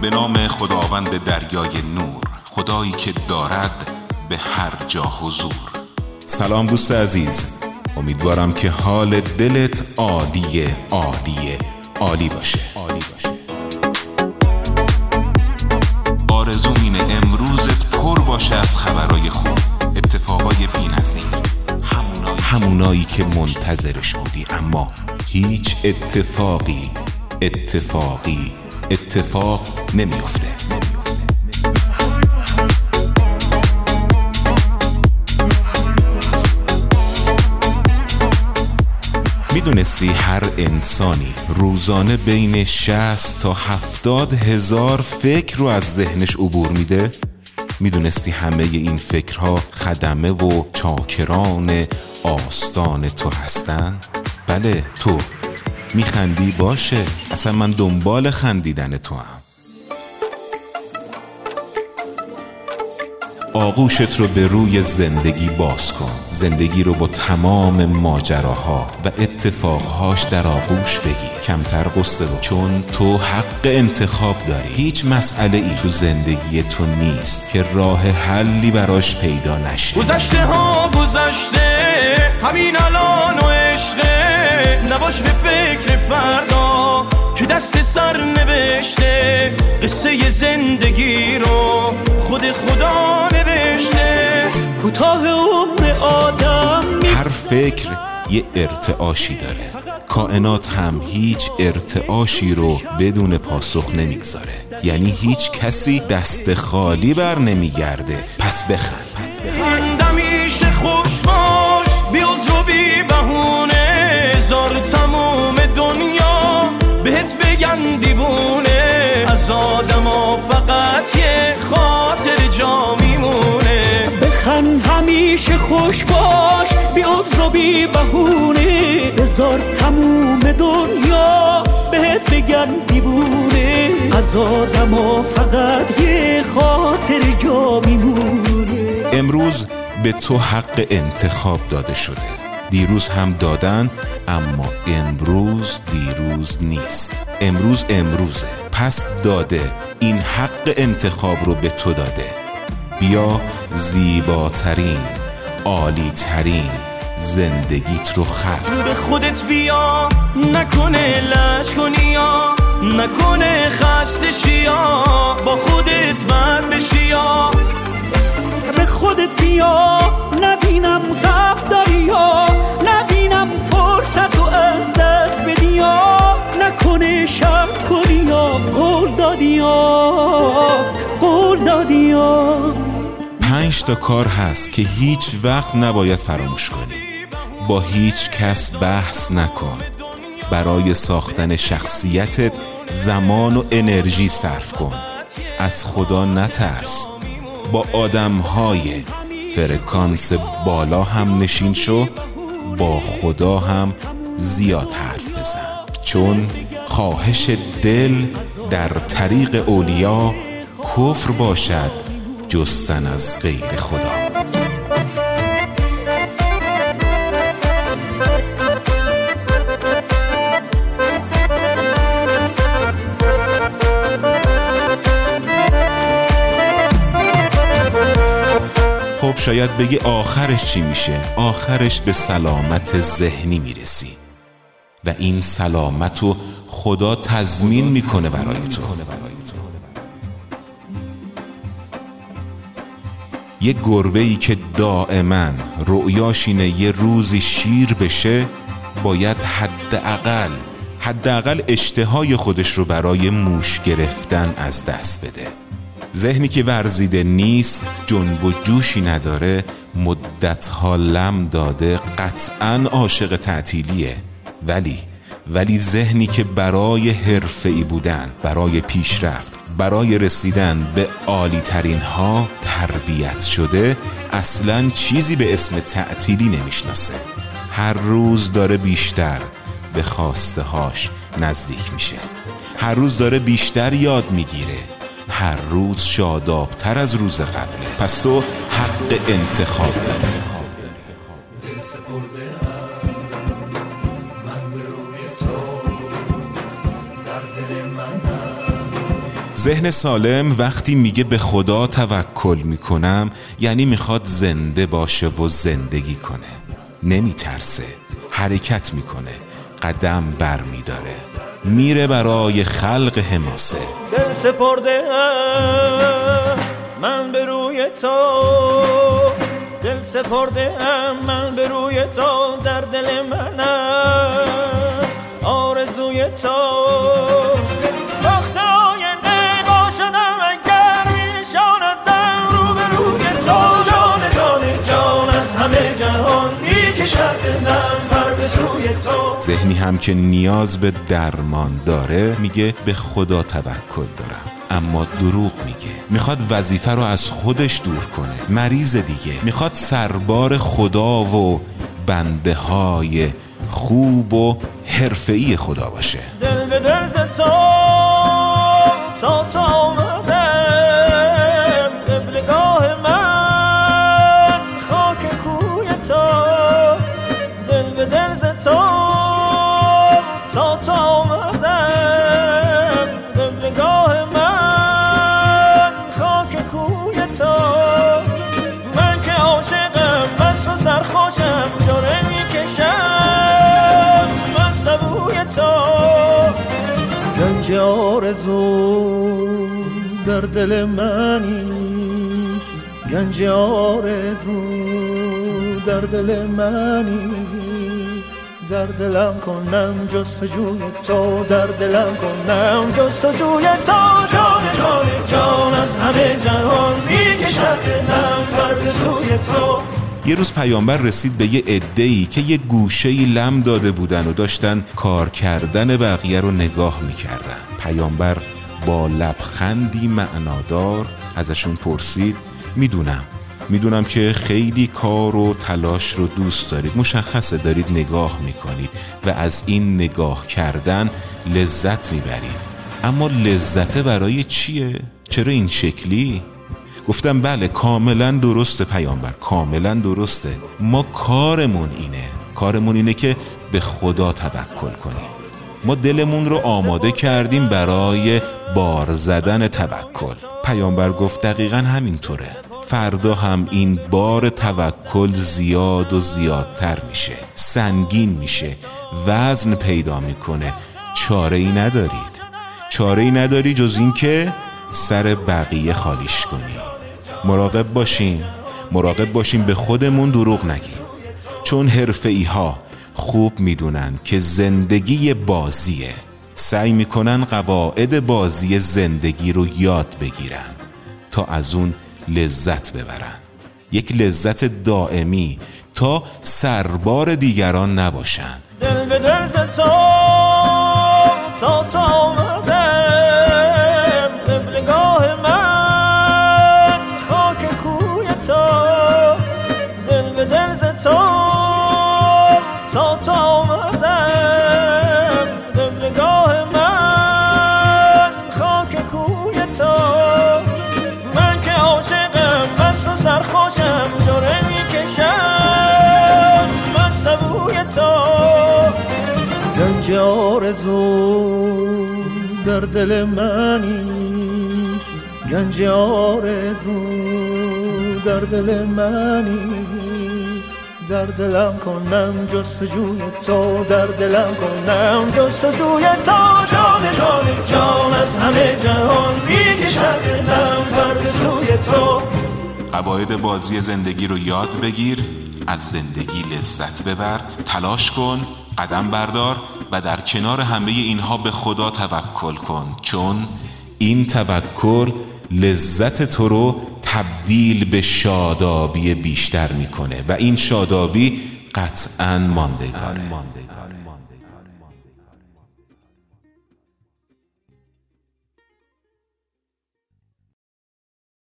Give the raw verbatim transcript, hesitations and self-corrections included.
به نام خداوند دریای نور، خدایی که دارد به هر جا حضور. سلام دوست عزیز، امیدوارم که حال دلت عالیه عالیه عالی باشه. آرزوم اینه امروزت پر باشه از خبرای خوب، اتفاقای بی‌نظیر، همونایی, همونایی که منتظرش بودی اما هیچ اتفاقی اتفاقی اتفاق نمیفته. میدونستی هر انسانی روزانه بین شصت تا هفتاد هزار فکر رو از ذهنش عبور میده؟ میدونستی همه این فکرها خدمه و چاکران آستان تو هستن؟ بله تو. میخندی؟ باشه، اصلا من دنبال خندیدن تو هم. آغوشت رو به روی زندگی باز کن، زندگی رو با تمام ماجراها و اتفاقهاش در آغوش بگیر، کمتر قصه رو، چون تو حق انتخاب داری. هیچ مسئله ای تو زندگی تو نیست که راه حلی براش پیدا نشه. گذشته ها گذشته، همین الان و عشقه، نباش به فکر فردا که دست سر نوشته، قصه زندگی رو خود خدا نوشته، کوتاه عمر آدم. هر فکر یه ارتعاشی داره، کائنات هم هیچ ارتعاشی رو بدون پاسخ نمیگذاره، یعنی هیچ کسی دست خالی بر نمیگرده. پس بخند، همیشه خوش باش، بی عذر و بی بهونه، زار تموم دنیا بهت بگن دیوونه، از آدم ها فقط یه خاطر جا میمونه. بخند، همیشه خوش باش، بی عذر و بی بهونه، بذار تموم دنیا بهت بگن دیوونه، از آدم ها فقط یه خاطر جا میمونه. امروز به تو حق انتخاب داده شده، دیروز هم دادن، اما امروز دیروز نیست. امروز امروزه، پس داده، این حق انتخاب رو به تو داده. بیا زیباترین، عالی ترین زندگیت رو خلق. به خودت بیا، نکنه لج کنی یا نکنه خسته شیا، با خودت بر بشی یا به خودت بیا، نبینم غم داری یا نبینم فرصت رو از دست بدی یا نکنه شب کنی یا قول دادی یا قول دادی یا. پنج تا کار هست که هیچ وقت نباید فراموش کنی. با هیچ کس بحث نکن. برای ساختن شخصیتت زمان و انرژی صرف کن. از خدا نترس. با آدم‌های فرکانس بالا هم نشین شو، با خدا هم زیاد حرف بزن، چون خواهش دل در طریق اولیا کفر باشد جستن از غیر خدا. خب شاید بگی آخرش چی میشه؟ آخرش به سلامت ذهنی میرسی و این سلامت رو خدا تضمین میکنه برای تو. یه گربه‌ای که دائما رؤیاش اینه یه روزی شیر بشه، باید حداقل حداقل اشتهای خودش رو برای موش گرفتن از دست بده. ذهنی که ورزیده نیست، جنب و جوشی نداره، مدتها لم داده، قطعاً عاشق تعطیلیه. ولی ولی ذهنی که برای حرفه‌ای بودن، برای پیشرفت، برای رسیدن به عالی ترین ها تربیت شده، اصلاً چیزی به اسم تعطیلی نمیشناسه. هر روز داره بیشتر به خواسته هاش نزدیک میشه، هر روز داره بیشتر یاد میگیره، هر روز شادابتر از روز قبله. پس تو حق انتخاب داری. ذهن سالم وقتی میگه به خدا توکل میکنم یعنی میخواد زنده باشه و زندگی کنه. نمیترسه، حرکت میکنه، قدم بر میداره، میره برای خلق حماسه. دل سپرده من به روی تو، دل سپرده من به روی تو، در دل من است آرزوی تو. وقت آینده با شدم اگر میشاندم رو به روی تو، جان جان جان از همه جهان میکشد دلم پر به سوی تو. ذهنی هم که نیاز به درمان داره میگه به خدا توکل دارم، اما دروغ میگه. میخواد وظیفه رو از خودش دور کنه، مریض دیگه. میخواد سربار خدا و بنده های خوب و حرفه‌ای خدا باشه. دل به دل ز تو تا تا آمدم قبلگاه من خاک کوی تو. دل به دل ز تو تا تا آمدم قبلگاه من خاک کوی تو. من که عاشقم مست و سرخوشم جوره میکشم مست بوی تو. گنج آرزو در دل منی، گنج آرزو در دل منی، در دلم کنم جستجوی تو، در دلم کنم جستجوی تو. جان جان جان از همه جهان میکشد دلم پر به سوی تو. یه روز پیامبر رسید به یه عده‌ای که یه گوشه‌ای لم داده بودن و داشتن کار کردن بقیه رو نگاه میکردن. پیامبر با لبخندی معنادار ازشون پرسید میدونم میدونم که خیلی کار و تلاش رو دوست دارید، مشخصه دارید نگاه میکنید و از این نگاه کردن لذت میبرید، اما لذت برای چیه؟ چرا این شکلی؟ گفتم بله کاملا درسته پیامبر، کاملا درسته. ما کارمون اینه کارمون اینه که به خدا توکل کنیم. ما دلمون رو آماده کردیم برای بار زدن توکل. پیامبر گفت دقیقا همینطوره. فردا هم این بار توکل زیاد و زیادتر میشه، سنگین میشه، وزن پیدا میکنه. چاره ای ندارید، چاره ای نداری جز این که سر بقیه خالیش کنی. مراقب باشیم، مراقب باشیم به خودمون دروغ نگیم، چون حرفه‌ای ها خوب میدونن که زندگی بازیه. سعی میکنن قواعد بازی زندگی رو یاد بگیرن تا از اون لذت ببرن، یک لذت دائمی تا سربار دیگران نباشن. دل به دل ز تو تا تا آمدم قبلگاه من خاک کوی تو. دل به دل ز تو تا تا آمدم قبلگاه من خاک کوی تو. من که عاشقم مست و سرخوشم جوره میکشم مست بوی تو. گنج آرزو در دل منی، گنج آرزو در دل منی، در دلم کنم جستجوی تو، در دلم کنم جستجوی تو. جان جان جان از همه جهان میکشد دلم پر به سوی تو. قواعد بازی زندگی رو یاد بگیر، از زندگی لذت ببر، تلاش کن، قدم بردار و در کنار همه اینها به خدا توکل کن، چون این توکل لذت تو رو تبدیل به شادابی بیشتر میکنه و این شادابی قطعاً ماندگاره.